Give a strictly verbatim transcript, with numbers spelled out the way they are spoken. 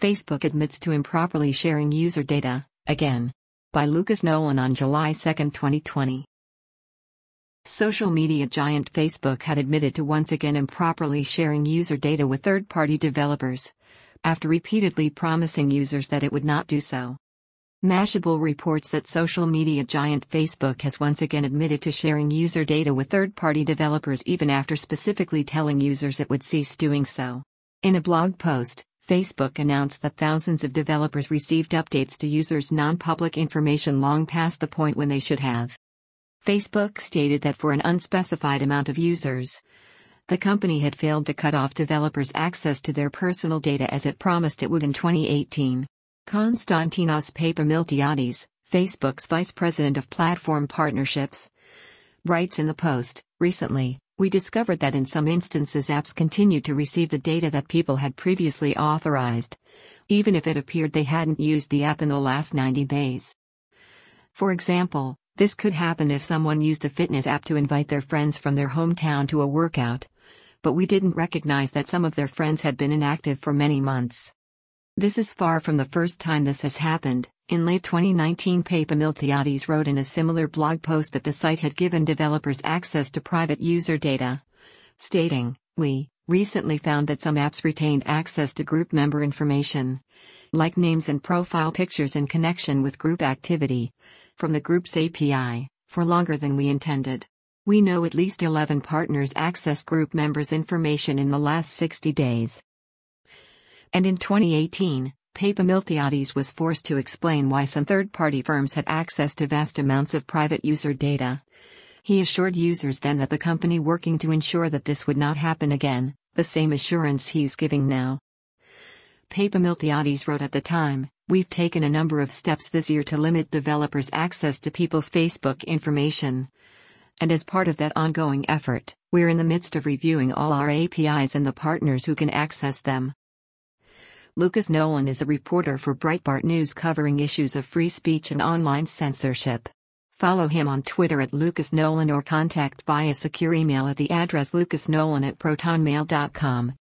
Facebook admits to improperly sharing user data, again. By Lucas Nolan on July second, twenty twenty. Social media giant Facebook had admitted to once again improperly sharing user data with third-party developers, after repeatedly promising users that it would not do so. Mashable reports that social media giant Facebook has once again admitted to sharing user data with third-party developers even after specifically telling users it would cease doing so. In a blog post, Facebook announced that thousands of developers received updates to users' non-public information long past the point when they should have. Facebook stated that for an unspecified amount of users, the company had failed to cut off developers' access to their personal data as it promised it would in twenty eighteen. Konstantinos Papamiltiadis, Facebook's vice president of platform partnerships, writes in the post, "Recently, we discovered that in some instances apps continued to receive the data that people had previously authorized, even if it appeared they hadn't used the app in the last ninety days. For example, this could happen if someone used a fitness app to invite their friends from their hometown to a workout, but we didn't recognize that some of their friends had been inactive for many months. This is far from the first time this has happened." In late twenty nineteen, Papamiltiadis wrote in a similar blog post that the site had given developers access to private user data, stating, "We recently found that some apps retained access to group member information, like names and profile pictures in connection with group activity, from the group's A P I, for longer than we intended. We know at least eleven partners accessed group members' information in the last sixty days. And in twenty eighteen, Papamiltiadis was forced to explain why some third-party firms had access to vast amounts of private user data. He assured users then that the company working to ensure that this would not happen again, the same assurance he's giving now. Papamiltiadis wrote at the time, "We've taken a number of steps this year to limit developers' access to people's Facebook information. And as part of that ongoing effort, we're in the midst of reviewing all our A P Is and the partners who can access them." Lucas Nolan is a reporter for Breitbart News covering issues of free speech and online censorship. Follow him on Twitter at Lucas Nolan or contact via secure email at the address lucasnolan at protonmail dot com.